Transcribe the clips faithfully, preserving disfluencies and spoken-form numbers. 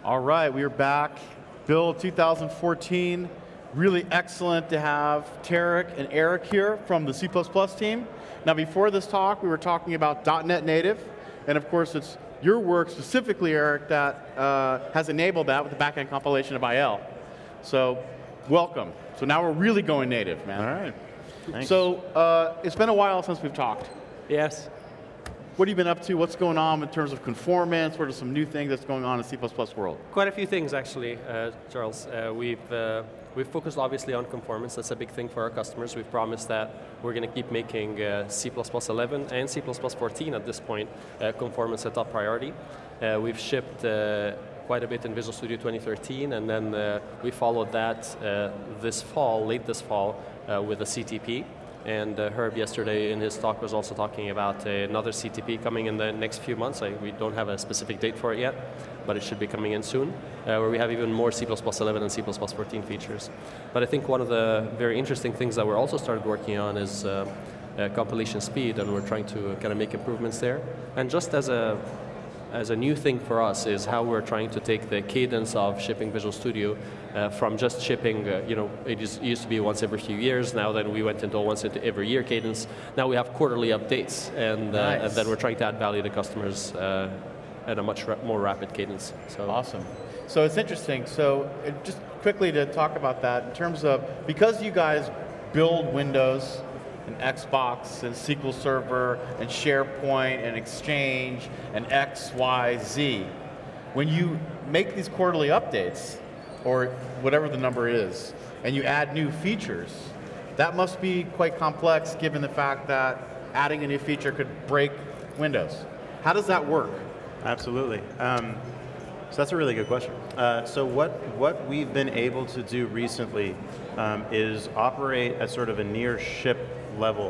All right, we are back. Build two thousand fourteen. Really excellent to have Tarek and Eric here from the C plus plus team. Now before this talk, we were talking about dot net Native, and of course it's your work specifically, Eric, that uh, has enabled that with the backend compilation of I L. So, welcome. So now we're really going native, man. All right. Thanks. So, uh, it's been a while since we've talked. Yes. What have you been up to? What's going on in terms of conformance? What are some new things that's going on in C plus plus world? Quite a few things, actually, uh, Charles. Uh, we've, uh, we've focused, obviously, on conformance. That's a big thing for our customers. We've promised that we're going to keep making uh, C plus plus eleven and C plus plus fourteen at this point uh, conformance a top priority. Uh, we've shipped uh, quite a bit in Visual Studio twenty thirteen, and then uh, we followed that uh, this fall, late this fall, uh, with a C T P. And uh, Herb yesterday in his talk was also talking about uh, another C T P coming in the next few months. I, we don't have a specific date for it yet, but it should be coming in soon, uh, where we have even more C plus plus eleven and C plus plus fourteen features. But I think one of the very interesting things that we're also started working on is uh, uh, compilation speed, and we're trying to kind of make improvements there. And just as a As a new thing for us is how we're trying to take the cadence of shipping Visual Studio uh, from just shipping, uh, you know, it is, used to be once every few years. Now then we went into once into every year cadence. Now we have quarterly updates, and, uh, nice. and then we're trying to add value to customers uh, at a much ra more rapid cadence. So awesome. So it's interesting. So uh, just quickly to talk about that in terms of, because you guys build Windows and Xbox and S Q L Server and SharePoint and Exchange and X, Y, Z. When you make these quarterly updates, or whatever the number is, and you add new features, that must be quite complex given the fact that adding a new feature could break Windows. How does that work? Absolutely. Um, so that's a really good question. Uh, so what, what we've been able to do recently um, is operate at sort of a near ship level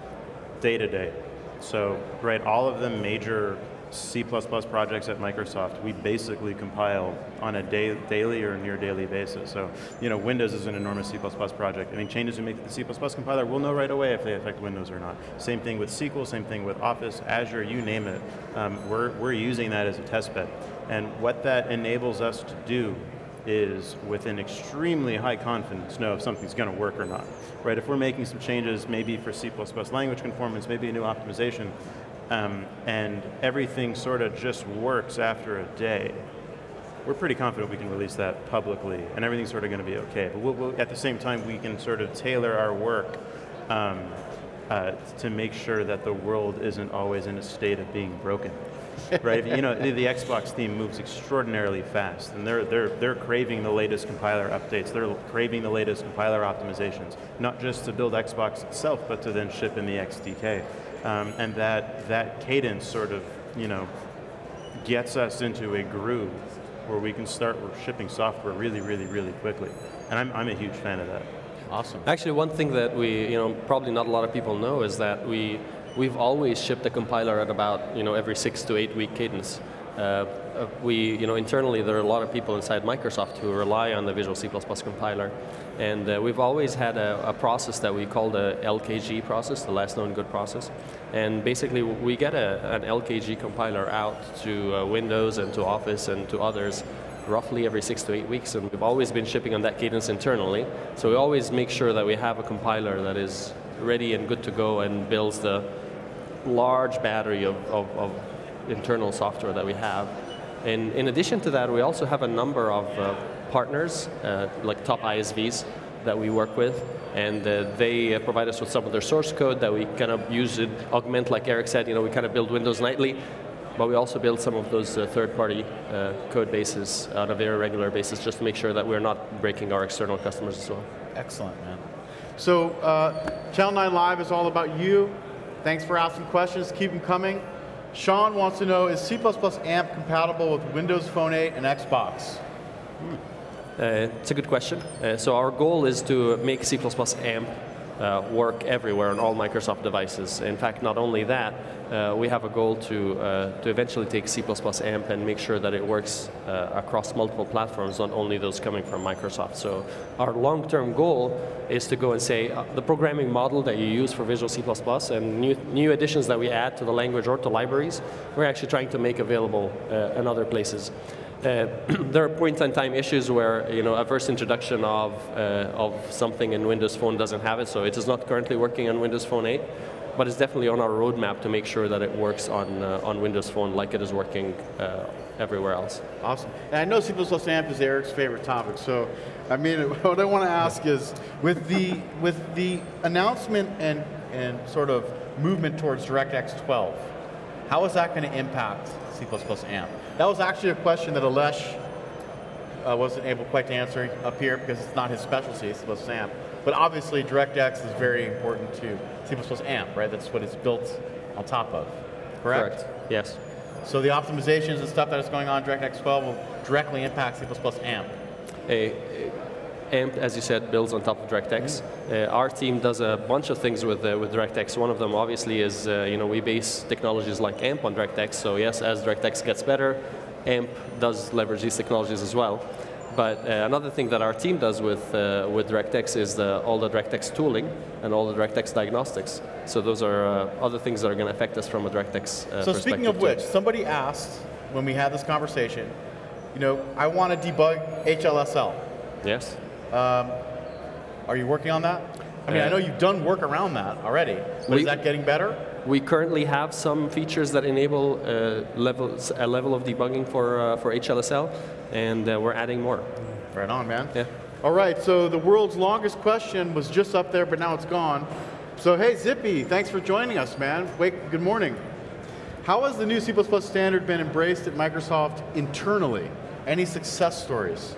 day to day. So, right, all of the major C plus plus projects at Microsoft, we basically compile on a day, daily or near daily basis. So, you know, Windows is an enormous C plus plus project. I mean, changes we make to the C plus plus compiler, we'll know right away if they affect Windows or not. Same thing with S Q L, same thing with Office, Azure, you name it. Um, we're, we're using that as a test bed. And what that enables us to do is, with an extremely high confidence, know if something's going to work or not. Right? If we're making some changes, maybe for C plus plus language conformance, maybe a new optimization, um, and everything sort of just works after a day, we're pretty confident we can release that publicly, and everything's sort of going to be okay. But we'll, we'll, at the same time, we can sort of tailor our work um, uh, to make sure that the world isn't always in a state of being broken. Right, you know, the, the Xbox team moves extraordinarily fast, and they're they're they're craving the latest compiler updates. They're craving the latest compiler optimizations, not just to build Xbox itself, but to then ship in the X D K. Um, and that that cadence sort of, you know, gets us into a groove where we can start shipping software really, really, really quickly. And I'm I'm a huge fan of that. Awesome. actually, one thing that we, you know, probably not a lot of people know is that we. We've always shipped a compiler at about, you know, every six to eight week cadence. Uh, we, you know, internally there are a lot of people inside Microsoft who rely on the Visual C plus plus compiler, and uh, we've always had a, a process that we call the L K G process, the last known good process. And basically, we get a, an L K G compiler out to uh, Windows and to Office and to others roughly every six to eight weeks, and we've always been shipping on that cadence internally. So we always make sure that we have a compiler that is ready and good to go and builds the large battery of, of, of internal software that we have. And in addition to that, we also have a number of uh, partners, uh, like top I S Vs that we work with, and uh, they uh, provide us with some of their source code that we kind of use and augment, like Eric said, you know, we kind of build Windows nightly, but we also build some of those uh, third-party uh, code bases on a very regular basis just to make sure that we're not breaking our external customers as well. Excellent, man. So, uh, Channel nine Live is all about you. Thanks for asking questions. Keep them coming. Sean wants to know, is C plus plus A M P compatible with Windows Phone eight and Xbox? Hmm. Uh, it's a good question. Uh, so our goal is to make C plus plus A M P uh, work everywhere on all Microsoft devices. In fact, not only that, uh, we have a goal to uh, to eventually take C plus plus A M P and make sure that it works uh, across multiple platforms, not only those coming from Microsoft. So our long-term goal is to go and say uh, the programming model that you use for Visual C plus plus and new, new additions that we add to the language or to libraries, we're actually trying to make available uh, in other places. Uh, there are point-in-time issues where you know a first introduction of uh, of something in Windows Phone doesn't have it, so it is not currently working on Windows Phone eight, but it's definitely on our roadmap to make sure that it works on uh, on Windows Phone like it is working uh, everywhere else. Awesome. And I know C plus plus A M P is Eric's favorite topic, so I mean, what I want to ask is, with the with the announcement and and sort of movement towards DirectX twelve, how is that going to impact C plus plus A M P? That was actually a question that Alesh uh, wasn't able quite to answer up here because it's not his specialty, C plus plus A M P. But obviously, DirectX is very important to C plus plus A M P, right? That's what it's built on top of, correct? Correct, yes. So the optimizations and stuff that is going on in DirectX twelve will directly impact C plus plus A M P. A, A M P, as you said, builds on top of DirectX. Uh, our team does a bunch of things with uh, with DirectX. One of them, obviously, is uh, you know we base technologies like A M P on DirectX. So yes, as DirectX gets better, A M P does leverage these technologies as well. But uh, another thing that our team does with uh, with DirectX is the, all the DirectX tooling and all the DirectX diagnostics. So those are uh, other things that are going to affect us from a DirectX uh, perspective. So speaking of which, somebody asked when we had this conversation, you know, I want to debug H L S L. Yes. Um, are you working on that? I mean, Uh, I know you've done work around that already, but we, is that getting better? We currently have some features that enable uh, levels, a level of debugging for uh, for H L S L, and uh, we're adding more. Right on, man. Yeah. All right, so the world's longest question was just up there, but now it's gone. So hey, Zippy, thanks for joining us, man. Wake, good morning. How has the new C plus plus standard been embraced at Microsoft internally? Any success stories?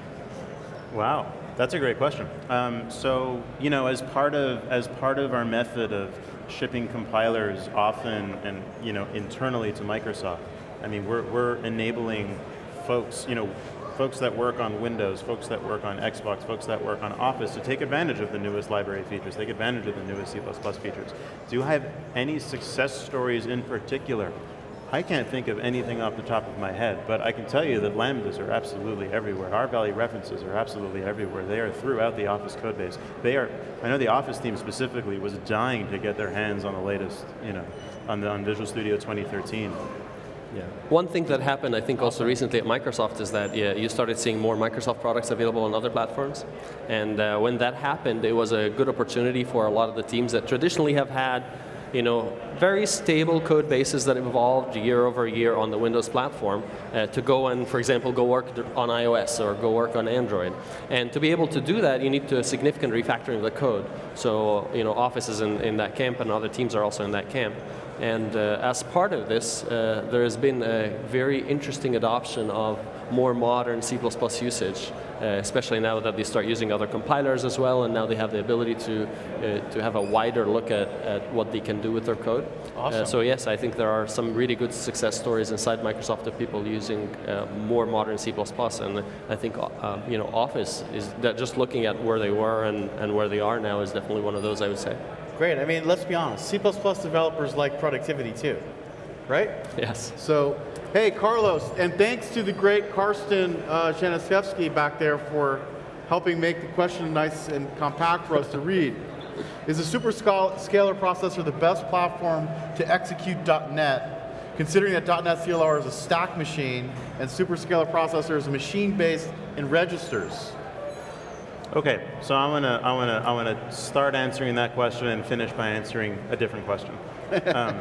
Wow, that's a great question. Um, so, you know, as part of as part of our method of shipping compilers often and you know internally to Microsoft, I mean, we're we're enabling folks, you know, folks that work on Windows, folks that work on Xbox, folks that work on Office to take advantage of the newest library features, take advantage of the newest C plus plus features. Do you have any success stories in particular? I can't think of anything off the top of my head, but I can tell you that Lambdas are absolutely everywhere. R-Valley references are absolutely everywhere. They are throughout the Office code base. They are, I know the Office team specifically was dying to get their hands on the latest, you know, on, the, on Visual Studio twenty thirteen. Yeah. One thing that happened, I think, also recently at Microsoft is that yeah, you started seeing more Microsoft products available on other platforms. And uh, when that happened, it was a good opportunity for a lot of the teams that traditionally have had you know, very stable code bases that have evolved year over year on the Windows platform uh, to go and, for example, go work on iOS or go work on Android. And to be able to do that, you need to significant refactoring of the code. So, you know, Office is in, in that camp and other teams are also in that camp. And uh, as part of this, uh, there has been a very interesting adoption of more modern C plus plus usage, uh, especially now that they start using other compilers as well, and now they have the ability to uh, to have a wider look at, at what they can do with their code. Awesome. Uh, so yes, I think there are some really good success stories inside Microsoft of people using uh, more modern C plus plus, and I think uh, you know Office is that just looking at where they were and, and where they are now is definitely one of those, I would say. Great. I mean, let's be honest. C plus plus developers like productivity too, right? Yes. So, hey, Carlos, and thanks to the great Karsten uh, Januszewski back there for helping make the question nice and compact for us to read. Is the Super Scalar processor the best platform to execute .NET, considering that .NET C L R is a stack machine and Super Scalar processor is a machine based in registers? Okay, so I want to I want to I want to start answering that question and finish by answering a different question. Um,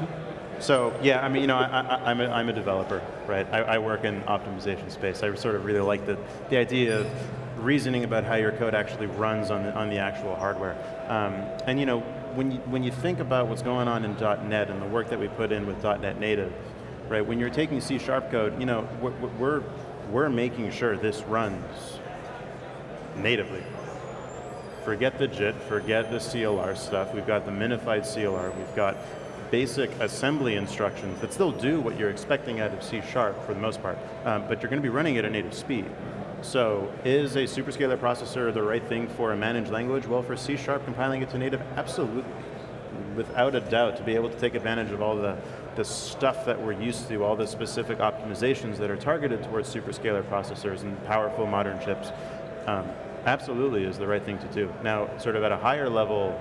so yeah, I mean, you know, I, I, I'm a, I'm a developer, right? I, I work in optimization space. I sort of really like the the idea of reasoning about how your code actually runs on the on the actual hardware. Um, and you know, when you when you think about what's going on in .NET and the work that we put in with .NET Native, right? When you're taking C Sharp code, you know, we're we're, we're making sure this runs natively. Forget the JIT, forget the C L R stuff. We've got the minified C L R. We've got basic assembly instructions that still do what you're expecting out of C Sharp for the most part, um, but you're going to be running it at native speed. So is a superscalar processor the right thing for a managed language? Well, for C Sharp, compiling it to native, absolutely. Without a doubt, to be able to take advantage of all the, the stuff that we're used to, all the specific optimizations that are targeted towards superscalar processors and powerful modern chips. Um, absolutely is the right thing to do. Now, sort of at a higher level,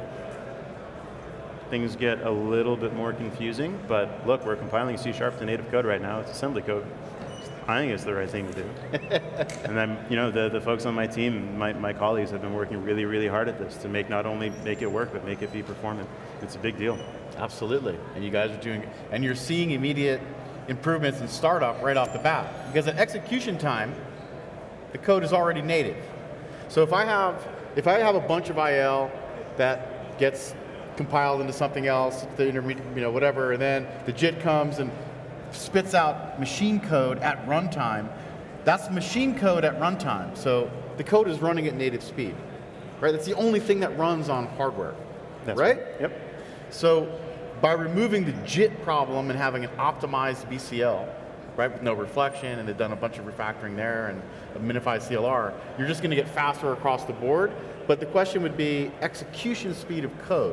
things get a little bit more confusing, but look, we're compiling C Sharp to native code right now. It's assembly code. I think it's the right thing to do. And I'm, you know, the, the folks on my team, my, my colleagues have been working really, really hard at this to make not only make it work, but make it be performant. It's a big deal. Absolutely. And you guys are doing, and you're seeing immediate improvements in startup right off the bat. Because at execution time, the code is already native. So if I have, if I have a bunch of I L that gets compiled into something else, the intermediate, you know, whatever, and then the J I T comes and spits out machine code at runtime, that's machine code at runtime. So the code is running at native speed, right? That's the only thing that runs on hardware, That's right? right. Yep. So by removing the J I T problem and having an optimized B C L, right, with no reflection, and they've done a bunch of refactoring there and a minified C L R, you're just going to get faster across the board. But the question would be execution speed of code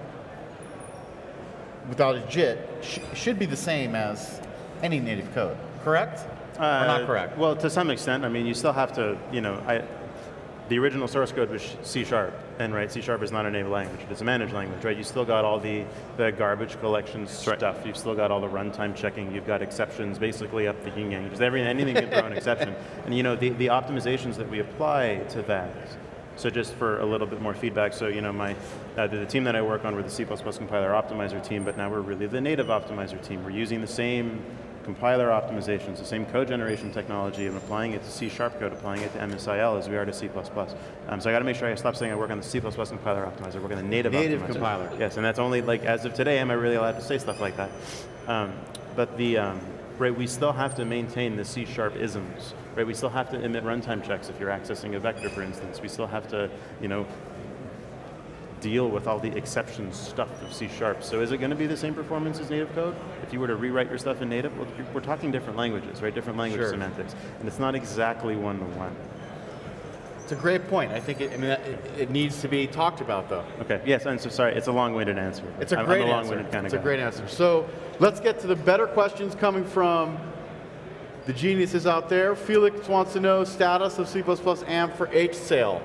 without a J I T sh should be the same as any native code, correct? Uh, or not correct? Well, to some extent. I mean, you still have to, you know, I, the original source code was C sharp, and right, C sharp is not a native language, it's a managed language, right? You still got all the, the garbage collection stuff, right. You've still got all the runtime checking, you've got exceptions basically up the yin yang, just everything, anything can throw an exception. And you know, the, the optimizations that we apply to that, so just for a little bit more feedback, so you know, my uh, the, the team that I work on, we're the C plus plus compiler optimizer team, but now we're really the native optimizer team. We're using the same compiler optimizations, the same code generation technology, and applying it to C sharp code, applying it to M S I L as we are to C plus plus. Um, so I got to make sure I stop saying I work on the C plus plus compiler optimizer, I work on the native, native optimizer. compiler. Yes, and that's only like, as of today, am I really allowed to say stuff like that? Um, but the, um, right, we still have to maintain the C sharp isms, right? We still have to emit runtime checks if you're accessing a vector, for instance. We still have to, you know, deal with all the exception stuff of C sharp. So is it going to be the same performance as native code? If you were to rewrite your stuff in native, well, we're talking different languages, right? Different language Sure. semantics. And it's not exactly one-to-one. It's a great point. I think it, I mean, it, it needs to be talked about, though. Okay, yes, I'm so sorry. It's a long-winded answer. It's a I'm, great I'm a answer. long-winded kind it's of a guy. great answer. So let's get to the better questions coming from the geniuses out there. Felix wants to know status of C plus plus A M P for H sale.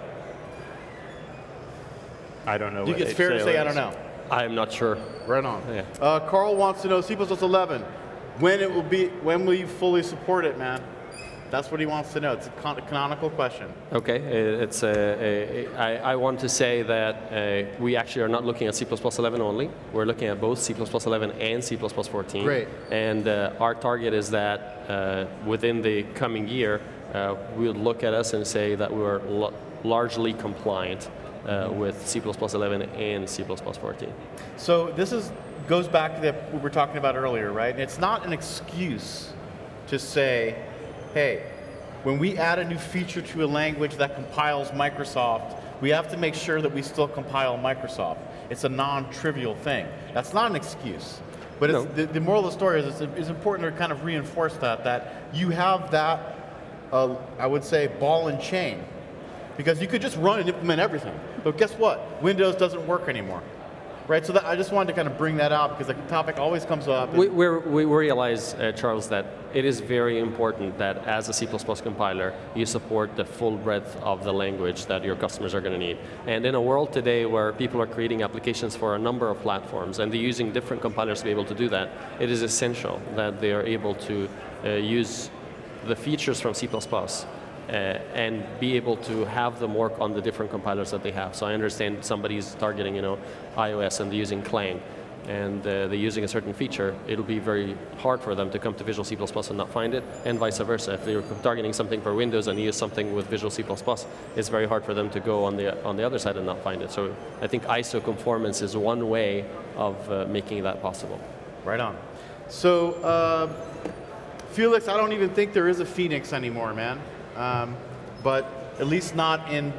I don't know You what think it's fair to H say sale I don't is. know? I'm not sure. Right on. Yeah. Uh, Carl wants to know C plus plus eleven. When it will be? When will you fully support it, man? That's what he wants to know. It's a con canonical question. Okay, uh, it's a, a, I, I want to say that uh, we actually are not looking at C plus plus eleven only. We're looking at both C plus plus eleven and C plus plus fourteen. Great. And uh, our target is that uh, within the coming year, uh, we would look at us and say that we are largely compliant uh, with C plus plus eleven and C plus plus fourteen. So this is goes back to the, what we were talking about earlier, right? And it's not an excuse to say, hey, when we add a new feature to a language that compiles Microsoft, we have to make sure that we still compile Microsoft. It's a non-trivial thing. That's not an excuse. But it's, No. the, the moral of the story is it's, it's important to kind of reinforce that, that you have that, uh, I would say, ball and chain. Because you could just run and implement everything. But guess what? Windows doesn't work anymore. Right, so that, I just wanted to kind of bring that out because the topic always comes up. We, we're, we realize, uh, Charles, that it is very important that as a C plus plus compiler, you support the full breadth of the language that your customers are going to need. And in a world today where people are creating applications for a number of platforms and they're using different compilers to be able to do that, it is essential that they are able to uh, use the features from C plus plus Uh, and be able to have them work on the different compilers that they have. So I understand somebody's targeting, you know, iOS and they're using Clang, and uh, they're using a certain feature. It'll be very hard for them to come to Visual C plus plus and not find it, and vice versa. If they're targeting something for Windows and use something with Visual C plus plus, it's very hard for them to go on the on the other side and not find it. So I think I S O conformance is one way of uh, making that possible. Right on. So, uh, Felix, I don't even think there is a Phoenix anymore, man. Um, but at least not in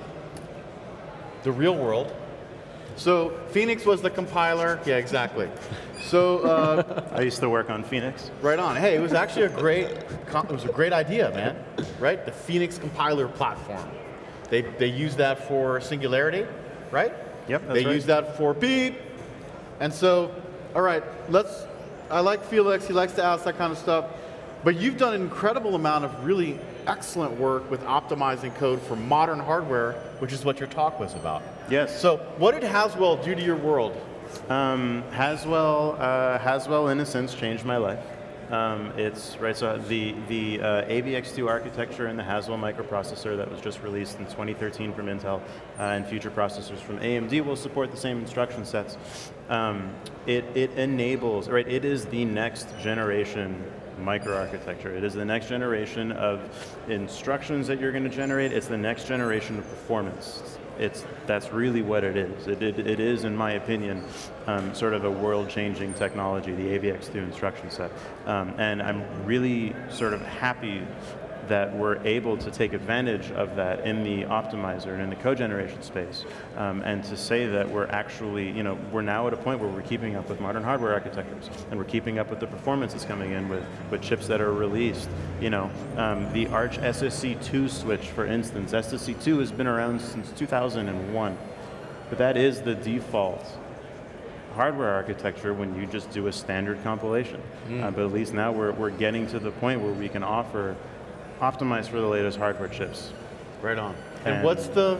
the real world. So Phoenix was the compiler. Yeah, exactly. So uh, I used to work on Phoenix. right on. Hey, it was actually a great, it was a great idea, man. Right, the Phoenix compiler platform. They they use that for Singularity, right? Yep, that's They right. use that for beep. And so, all right, let's. I like Felix. He likes to ask that kind of stuff. But you've done an incredible amount of really excellent work with optimizing code for modern hardware, which is what your talk was about. Yes. So what did Haswell do to your world? Um, Haswell, uh, Haswell, in a sense, changed my life. Um, it's right. So the the uh, A V X two architecture and the Haswell microprocessor that was just released in twenty thirteen from Intel, uh, and future processors from A M D will support the same instruction sets. Um, it it enables right. It is the next generation microarchitecture. It is the next generation of instructions that you're going to generate. It's the next generation of performance. It's that's really what it is. It, it, it is, in my opinion, um, sort of a world-changing technology, the A V X two instruction set. Um, and I'm really sort of happy that we're able to take advantage of that in the optimizer and in the code generation space, um, and to say that we're actually, you know, we're now at a point where we're keeping up with modern hardware architectures, and we're keeping up with the performance that's coming in with, with chips that are released. You know, um, the Arch S S C two switch, for instance, S S C two has been around since two thousand one, but that is the default hardware architecture when you just do a standard compilation. Mm. Uh, but at least now we're, we're getting to the point where we can offer optimized for the latest hardware chips. Right on. And, and what's the,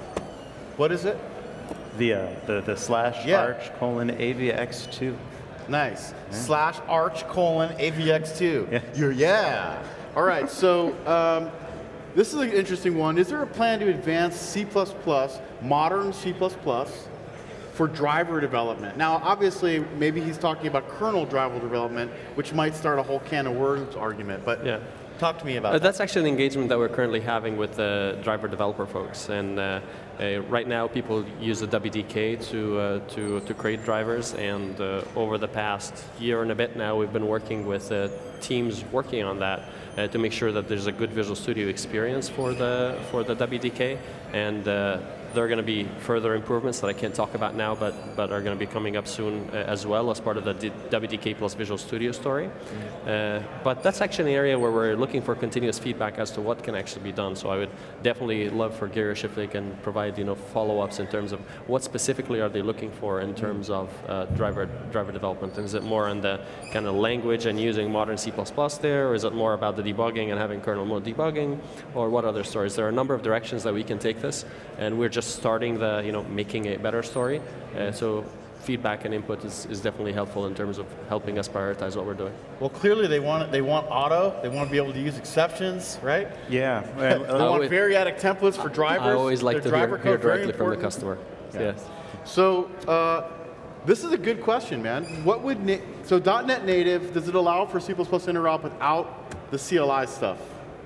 what is it? The uh, the, the slash yeah. arch colon A V X two. Nice. Yeah. Slash arch colon A V X two. Yeah. You're, yeah. All right, so um, this is an interesting one. Is there a plan to advance C plus plus, modern C plus plus, for driver development? Now, obviously, maybe he's talking about kernel driver development, which might start a whole can of worms argument, but yeah. Talk to me about uh, that. That's actually an engagement that we're currently having with the driver developer folks. And uh, uh, right now, people use the W D K to uh, to to create drivers. And uh, over the past year and a bit now, we've been working with uh, teams working on that uh, to make sure that there's a good Visual Studio experience for the for the W D K. And uh, there are going to be further improvements that I can't talk about now, but but are going to be coming up soon uh, as well as part of the D W D K plus Visual Studio story. Mm-hmm. uh, but that's actually an area where we're looking for continuous feedback as to what can actually be done. So I would definitely love for Girish if they can provide you know follow-ups in terms of what specifically are they looking for in terms of uh, driver driver development. And is it more on the kind of language and using modern C plus plus there, or is it more about the debugging and having kernel mode debugging, or what other stories? There are a number of directions that we can take this, and we're just starting the, you know, making a better story. Uh, so feedback and input is, is definitely helpful in terms of helping us prioritize what we're doing. Well, clearly they want they want auto. They want to be able to use exceptions, right? Yeah. They want always, variadic templates for drivers. I always like Their to hear, hear directly from the important. customer. Yeah. Yes. So uh, this is a good question, man. What would na so .NET Native, does it allow for C plus plus interop without the C L I stuff?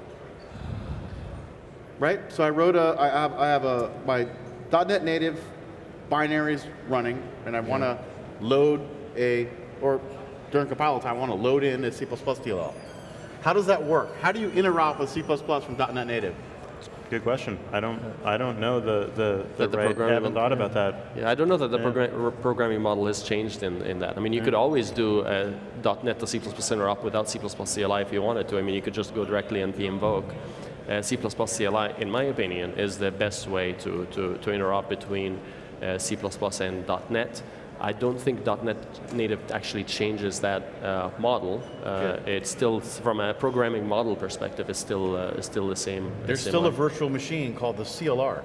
Right? So I wrote a, I have, I have a, my .NET Native binaries running, and I want to load a, or during compile time, I want to load in a C plus plus D L L. How does that work? How do you interop with C plus plus from .NET Native? Good question. I don't, I don't know the, the, the, the right, I haven't thought yeah. about that. Yeah, I don't know that the yeah. program, programming model has changed in, in that. I mean, you yeah. could always do a .NET to C plus plus interop without C plus plus C L I if you wanted to. I mean, you could just go directly and pinvoke. Uh, C plus plus C L I, in my opinion, is the best way to, to, to interop between uh, C plus plus and .NET. I don't think .NET Native actually changes that uh, model. Uh, okay. It's still, from a programming model perspective, it's still, uh, it's still the same. There's the same still model. a virtual machine called the C L R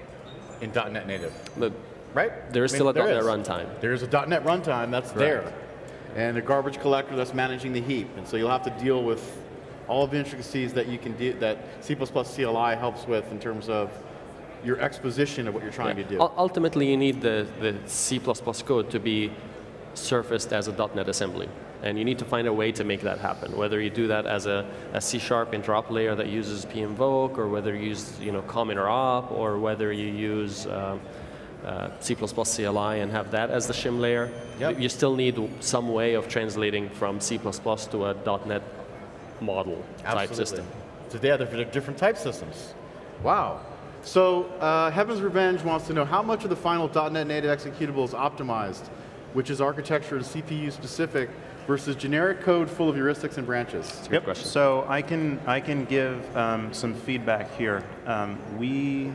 in .NET Native, the, right? There is I mean, still a there .NET is. runtime. There's a .NET runtime that's right. there, and a garbage collector that's managing the heap, and so you'll have to deal with all of the intricacies that you can do, that C plus plus C L I helps with in terms of your exposition of what you're trying yeah. to do. U ultimately, you need the, the C plus plus code to be surfaced as a .NET assembly. And you need to find a way to make that happen. Whether you do that as a, a C-sharp interop layer that uses pinvoke, or whether you use you know, com interop, or whether you use uh, uh, C plus plus C L I and have that as the shim layer. Yep. You still need some way of translating from C plus plus to a .NET model Absolutely. type system. So yeah, they're different type systems. Wow. So uh, Heaven's Revenge wants to know how much of the final .NET Native executable is optimized, which is architecture and C P U specific, versus generic code full of heuristics and branches. Yep. Question. So I can I can give um, some feedback here. Um, we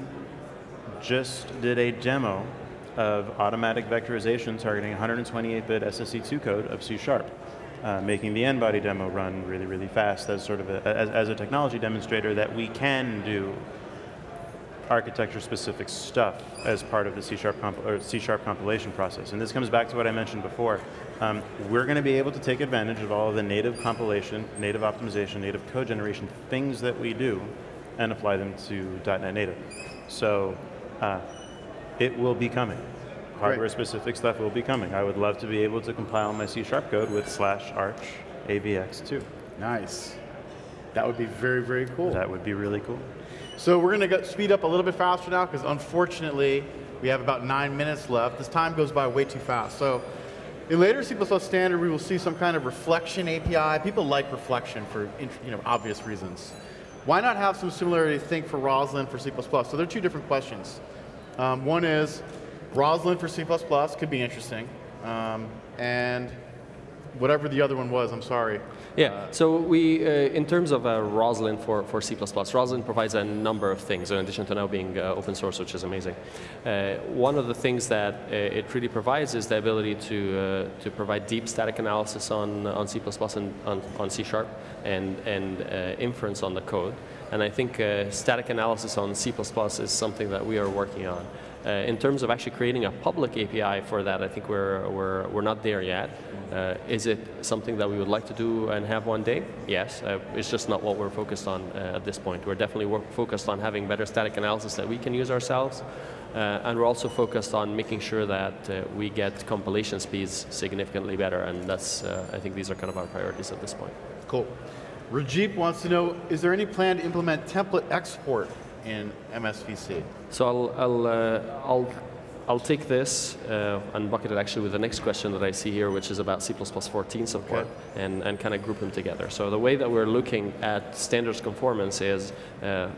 just did a demo of automatic vectorization targeting one twenty-eight bit S S C two code of C sharp. Uh, making the N-body demo run really, really fast as sort of a, as, as a technology demonstrator that we can do architecture-specific stuff as part of the C Sharp comp or C Sharp compilation process. And this comes back to what I mentioned before. Um, we're going to be able to take advantage of all of the native compilation, native optimization, native code generation things that we do and apply them to dot net Native. So uh, it will be coming. Hardware-specific stuff will be coming. I would love to be able to compile my C Sharp code with slash arch A V X two. Nice. That would be very, very cool. That would be really cool. So we're going to speed up a little bit faster now because unfortunately we have about nine minutes left. This time goes by way too fast. So in later C plus plus standard we will see some kind of reflection A P I. People like reflection for you know, obvious reasons. Why not have some similarity, think, for Roslyn for C plus plus? So there are two different questions. Um, one is Roslyn for C plus plus could be interesting. Um, and whatever the other one was, I'm sorry. Yeah, uh, so we, uh, in terms of uh, Roslyn for, for C plus plus, Roslyn provides a number of things in addition to now being uh, open source, which is amazing. Uh, one of the things that uh, it really provides is the ability to, uh, to provide deep static analysis on, on C plus plus and on, on C Sharp and, and uh, inference on the code. And I think uh, static analysis on C plus plus is something that we are working on. Uh, in terms of actually creating a public A P I for that, I think we're, we're, we're not there yet. Uh, is it something that we would like to do and have one day? Yes, uh, it's just not what we're focused on uh, at this point. We're definitely work focused on having better static analysis that we can use ourselves, uh, and we're also focused on making sure that uh, we get compilation speeds significantly better, and that's, uh, I think these are kind of our priorities at this point. Cool. Rajib wants to know, is there any plan to implement template export in M S V C? So I'll, I'll, uh, I'll, I'll take this uh, and bucket it actually with the next question that I see here, which is about C plus plus fourteen support, okay, and, and kind of group them together. So the way that we're looking at standards conformance is uh,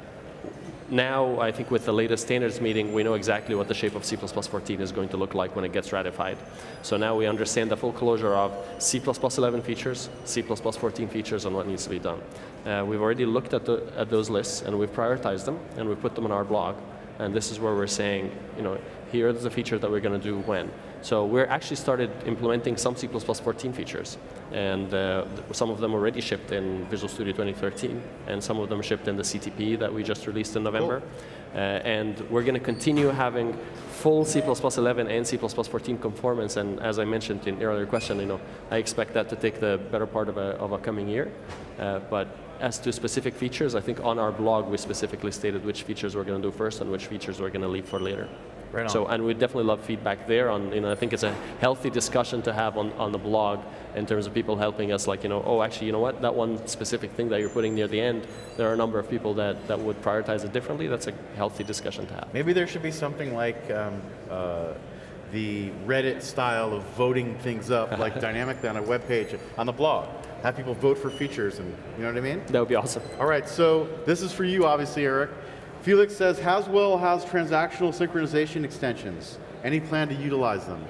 now, I think with the latest standards meeting, we know exactly what the shape of C plus plus fourteen is going to look like when it gets ratified. So now we understand the full closure of C plus plus eleven features, C plus plus fourteen features, and what needs to be done. Uh, we've already looked at, the, at those lists, and we've prioritized them, and we've put them on our blog. And this is where we're saying, you know, here's the feature that we're going to do when. So we're actually started implementing some C plus plus fourteen features, and uh, some of them already shipped in Visual Studio twenty thirteen, and some of them shipped in the C T P that we just released in November. Cool. Uh, and we're going to continue having full C plus plus eleven and C plus plus fourteen conformance, and as I mentioned in the earlier question, you know, I expect that to take the better part of a, of a coming year. Uh, but as to specific features, I think on our blog we specifically stated which features we're going to do first and which features we're going to leave for later. Right on. So, and we definitely love feedback there on, you know, I think it's a healthy discussion to have on, on the blog in terms of people helping us, like, you know, oh, actually, you know what, that one specific thing that you're putting near the end, there are a number of people that, that would prioritize it differently. That's a healthy discussion to have. Maybe there should be something like um, uh, the Reddit style of voting things up, like dynamically on a web page, on the blog. Have people vote for features, and you know what I mean? That would be awesome. All right, so this is for you, obviously, Eric. Felix says, Haswell has transactional synchronization extensions. Any plan to utilize them?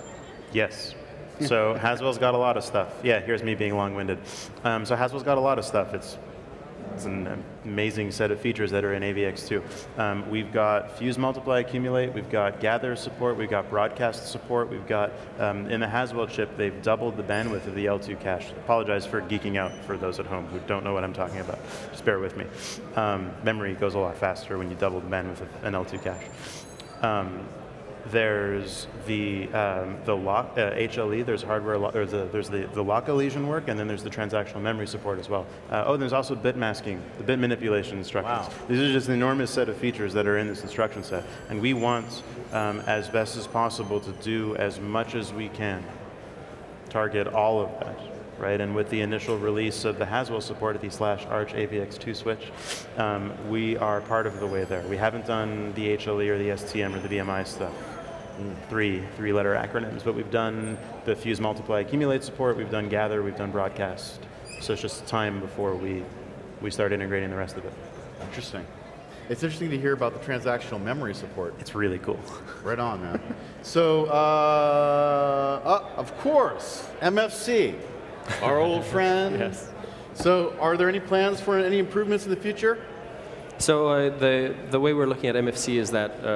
Yes. So Haswell's got a lot of stuff. Yeah, here's me being long-winded. Um, so Haswell's got a lot of stuff. It's, it's an amazing set of features that are in A V X two. Um, we've got fuse, multiply, accumulate. We've got gather support. We've got broadcast support. We've got, um, in the Haswell chip, they've doubled the bandwidth of the L two cache. Apologize for geeking out for those at home who don't know what I'm talking about. Just bear with me. Um, memory goes a lot faster when you double the bandwidth of an L two cache. Um, There's the um, the lock, uh, H L E. There's hardware, lo or the, there's the the lock elision work, and then there's the transactional memory support as well. Uh, oh, there's also bit masking, the bit manipulation instructions. Wow. These are just an enormous set of features that are in this instruction set, and we want, um, as best as possible, to do as much as we can, target all of that. Right, and with the initial release of the Haswell support at the slash arch A V X two switch, um, we are part of the way there. We haven't done the H L E or the S T M or the V M I stuff. Three, three letter acronyms, but we've done the fuse, multiply, accumulate support, we've done gather, we've done broadcast. So it's just time before we, we start integrating the rest of it. Interesting. It's interesting to hear about the transactional memory support. It's really cool. Right on, man. So, uh, uh, of course, M F C, our old friend. Yes. So, are there any plans for any improvements in the future? So uh, the, the way we're looking at M F C is that uh,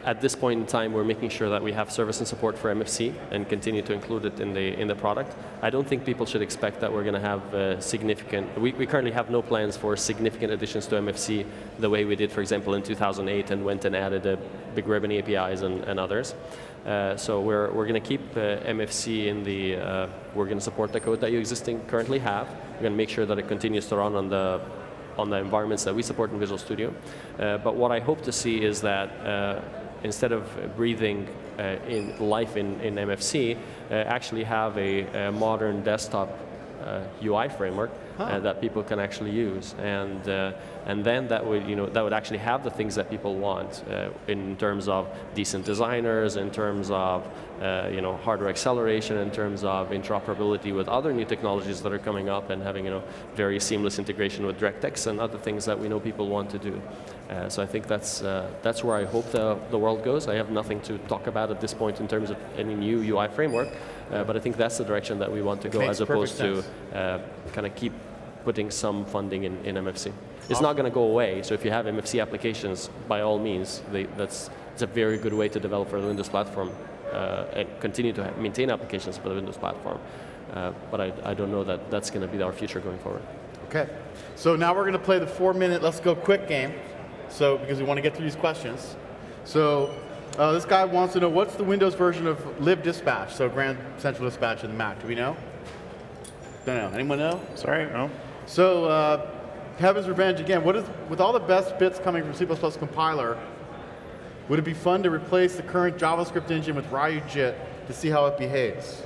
at this point in time, we're making sure that we have service and support for M F C and continue to include it in the in the product. I don't think people should expect that we're going to have uh, significant. We, we currently have no plans for significant additions to M F C the way we did, for example, in two thousand eight and went and added a Big Ribbon A P Is and, and others. Uh, so we're we're going to keep uh, M F C in the. Uh, we're going to support the code that you existing currently have. We're going to make sure that it continues to run on the on the environments that we support in Visual Studio. Uh, but what I hope to see is that uh, instead of breathing uh, in life in, in M F C, uh, actually have a, a modern desktop uh, U I framework huh. uh, that people can actually use, and uh, and then that would you know that would actually have the things that people want uh, in terms of decent designers, in terms of uh, you know hardware acceleration, in terms of interoperability with other new technologies that are coming up, and having you know very seamless integration with DirectX and other things that we know people want to do. Uh, so I think that's uh, that's where I hope the, the world goes. I have nothing to talk about at this point in terms of any new U I framework, uh, but I think that's the direction that we want to go, as opposed to uh, kind of keep putting some funding in, in M F C. It's awesome. Not going to go away, so if you have M F C applications, by all means, they, that's it's a very good way to develop for the Windows platform uh, and continue to maintain applications for the Windows platform. Uh, but I, I don't know that that's going to be our future going forward. Okay, so now we're going to play the four-minute Let's Go Quick game. So, because we want to get through these questions. So, uh, this guy wants to know, what's the Windows version of libdispatch, so Grand Central Dispatch in the Mac? Do we know? Don't know. Anyone know? Sorry, no. So, uh, Heaven's Revenge again. What is, with all the best bits coming from C plus plus compiler, would it be fun to replace the current JavaScript engine with RyuJit to see how it behaves?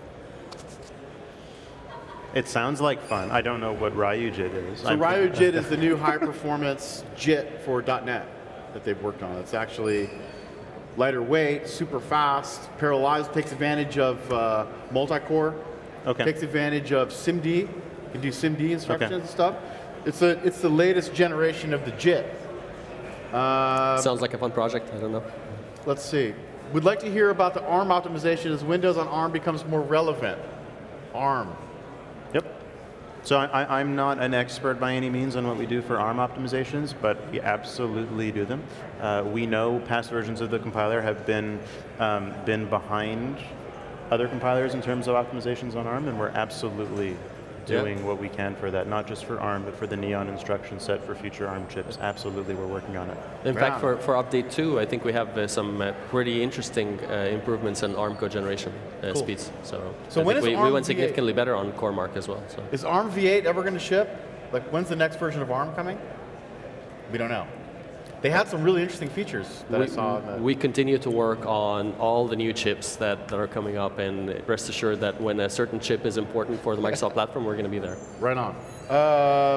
It sounds like fun. I don't know what RyuJit is. So RyuJit is the new high-performance JIT for dot net that they've worked on. It's actually lighter weight, super fast, parallelized, takes advantage of uh, multi-core, okay. takes advantage of SIMD. You can do SIMD instructions okay. and stuff. It's a, it's the latest generation of the JIT. Uh, Sounds like a fun project. I don't know. Let's see. We'd like to hear about the ARM optimization as Windows on ARM becomes more relevant. ARM. Yep. So I, I'm not an expert by any means on what we do for ARM optimizations, but we absolutely do them. Uh, we know past versions of the compiler have been um, been behind other compilers in terms of optimizations on ARM, and we're absolutely doing yeah. what we can for that, not just for ARM, but for the Neon instruction set for future ARM chips. Absolutely, we're working on it. In yeah. fact, for, for update two, I think we have uh, some uh, pretty interesting uh, improvements in ARM code generation uh, cool. speeds. So, so I when think is we, ARM we went V eight? significantly better on CoreMark as well. So. Is ARM V eight ever going to ship? Like, when's the next version of ARM coming? We don't know. They had some really interesting features that we, I saw. In the we continue to work on all the new chips that, that are coming up, and rest assured that when a certain chip is important for the Microsoft platform, we're going to be there. Right on. Uh,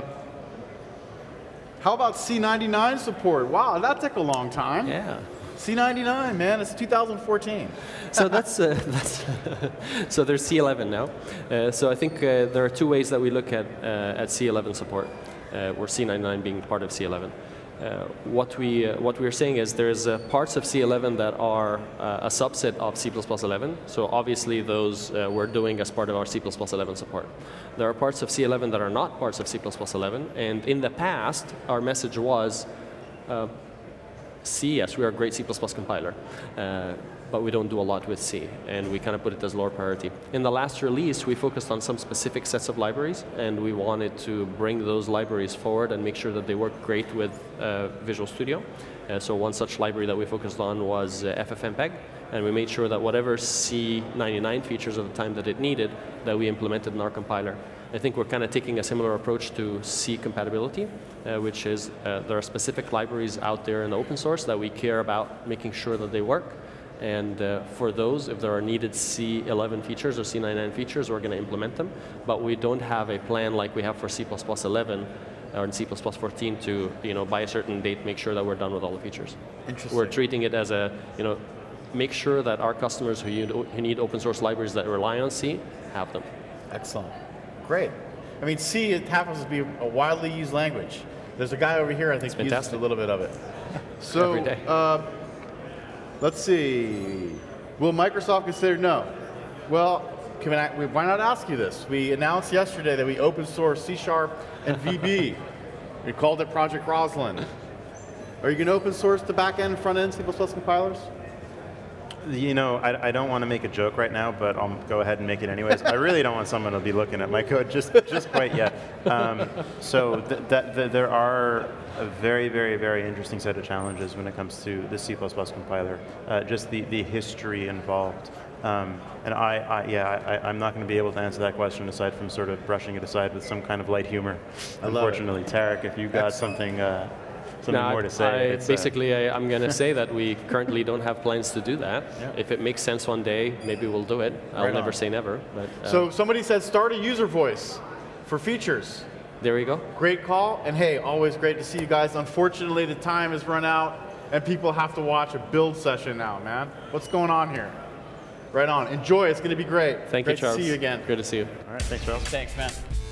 how about C ninety-nine support? Wow, that took a long time. Yeah. C ninety-nine, man, it's two thousand fourteen. So that's, uh, that's so there's C eleven now. Uh, so I think uh, there are two ways that we look at uh, at C eleven support, uh, where C ninety-nine being part of C eleven. Uh, what we uh, what we're saying is there's uh, parts of C eleven that are uh, a subset of C plus plus eleven. So obviously those uh, we're doing as part of our C plus plus eleven support. There are parts of C eleven that are not parts of C plus plus eleven, and in the past our message was, uh, C, yes, we are a great C plus plus compiler, uh, but we don't do a lot with C, and we kind of put it as lower priority. In the last release, we focused on some specific sets of libraries, and we wanted to bring those libraries forward and make sure that they work great with uh, Visual Studio. Uh, so one such library that we focused on was uh, F F mpeg, and we made sure that whatever C ninety-nine features at the time that it needed, that we implemented in our compiler. I think we're kind of taking a similar approach to C compatibility, uh, which is uh, there are specific libraries out there in the open source that we care about making sure that they work. And uh, for those, if there are needed C eleven features or C ninety-nine features, we're going to implement them. But we don't have a plan like we have for C plus plus eleven or in C plus plus fourteen to, you know, by a certain date, make sure that we're done with all the features. Interesting. We're treating it as a, you know, make sure that our customers who need, who need open source libraries that rely on C have them. Excellent. Great. I mean, C, it happens to be a widely used language. There's a guy over here, I think, who uses a little bit of it. So, every day. Uh, let's see. Will Microsoft consider no? Well, can I, why not ask you this? We announced yesterday that we open source C Sharp and V B. We called it Project Roslyn. Are you going to open source the back end and front end C plus plus compilers? You know, I, I don't want to make a joke right now, but I'll go ahead and make it anyways. I really don't want someone to be looking at my code just just quite yet. Um, so th that th there are a very, very, very interesting set of challenges when it comes to the C plus plus compiler, uh, just the, the history involved. Um, and I, I yeah, I, I'm not going to be able to answer that question aside from sort of brushing it aside with some kind of light humor. I love Unfortunately, it. Tarek, if you've got Excellent. something uh, something No, more to say. I, it's, uh, basically, I, I'm going to say that we currently don't have plans to do that. Yeah. If it makes sense one day, maybe we'll do it. I'll Right never on. say never. But uh, So somebody said start a user voice for features. there you go. Great call, and hey, always great to see you guys. Unfortunately, the time has run out, and people have to watch a build session now, man. What's going on here? Right on. Enjoy. It's going to be great. Thank great you, Charles. to see you again. Good to see you. all right, thanks, Charles. Thanks, man.